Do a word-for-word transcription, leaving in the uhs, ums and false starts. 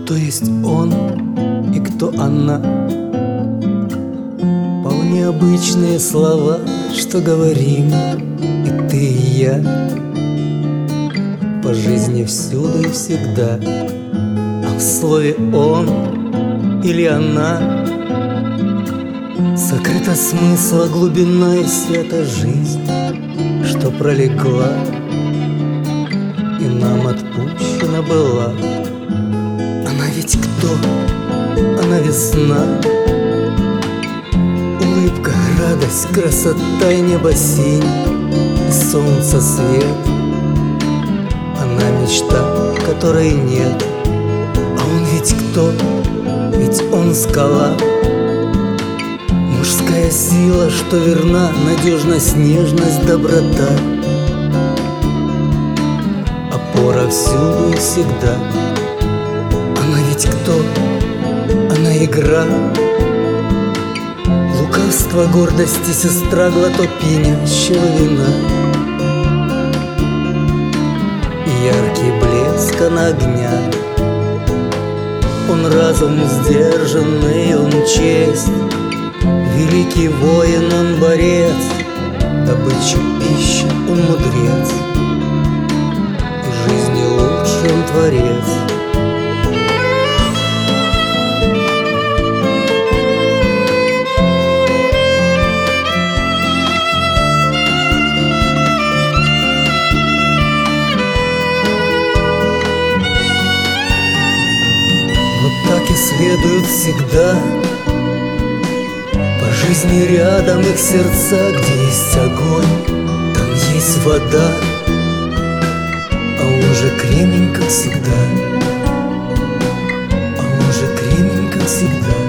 Кто есть он и кто она? Вполне обычные слова, что говорим и ты, и я. По жизни всюду и всегда. А в слове он или она сокрыта смысла, глубина и света жизнь, что пролегла и нам отпущена была. Она ведь кто? Она весна, улыбка, радость, красота и небо синь, и солнце свет. Она мечта, которой нет. А он ведь кто? Ведь он скала, мужская сила, что верна, надежность, нежность, доброта, опора всюду и всегда. Она ведь кто? Она игра, лукавство, гордости, сестра, глоток пьянящего вина и яркий блеск на огня. Он разум сдержанный, он честь, великий воин, он борец, добыча пищи, он мудрец, и жизни лучший он творец. Так и следует всегда по жизни рядом их сердца. Где есть огонь, там есть вода, а он же кремень, как всегда, а он же кремень, как всегда.